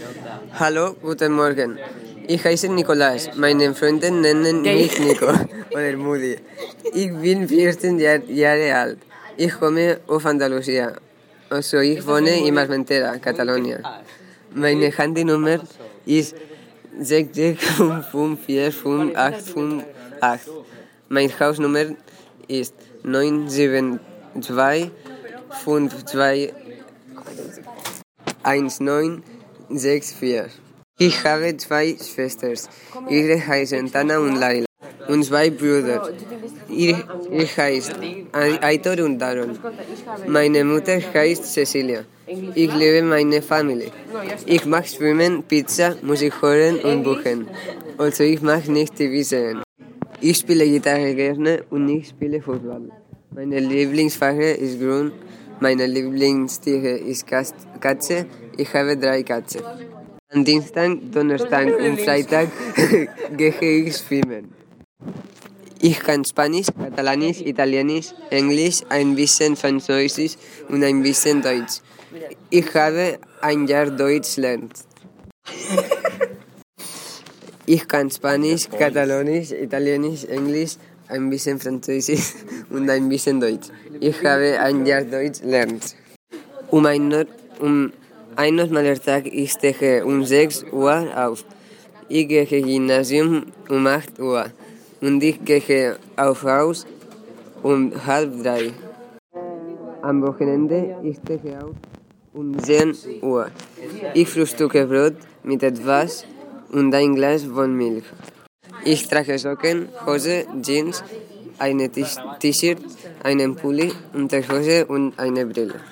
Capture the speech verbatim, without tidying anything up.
Hallo, guten Morgen. Ich heiße Nicolás. Meine Freunde nennen mich Nico oder Moody. Ich bin vierzehn Jahr, Jahre alt. Ich komme aus Andalusia. Also ich wohne in Armentera, Katalonien. Meine Handynummer ist sechs sechs fünf fünf vier fünf acht fünf acht. Meine Hausnummer ist neun sieben zwei fünf zwei eins neun sechs vier. Ich habe zwei Schwestern. Ihre heißen Tana und Laila. Und zwei Brüder. Ihr, ihr heißt Aitor und Daron. Meine Mutter heißt Cecilia. Ich liebe meine Familie. Ich mag Schwimmen, Pizza, Musik hören und Buchen. Also ich mag nicht T V sehen. Ich spiele Gitarre gerne und ich spiele Fußball. Meine Lieblingsfarbe ist grün. Meine Lieblingstiere ist Katze. Ich habe drei Katzen. Am Dienstag, Donnerstag und Freitag gehe ich schwimmen. Ich kann Spanisch, Katalanisch, Italienisch, Englisch, ein bisschen Französisch und ein bisschen Deutsch. Ich habe ein Jahr Deutsch gelernt. Ich kann Spanisch, Katalanisch, Italienisch, Englisch, ein bisschen Französisch und ein bisschen Deutsch. Ich habe ein Jahr Deutsch gelernt. Um ein, um ein normaler Tag ich stehe um sechs Uhr auf. Ich gehe Gymnasium um acht Uhr und ich gehe auf Haus um halb drei. Am Wochenende ich stehe auf um zehn Uhr. Ich frühstücke Brot mit etwas und ein Glas von Milch. Ich trage Socken, Hose, Jeans, eine T-Shirt, einen Pulli, Unterhose und eine Brille.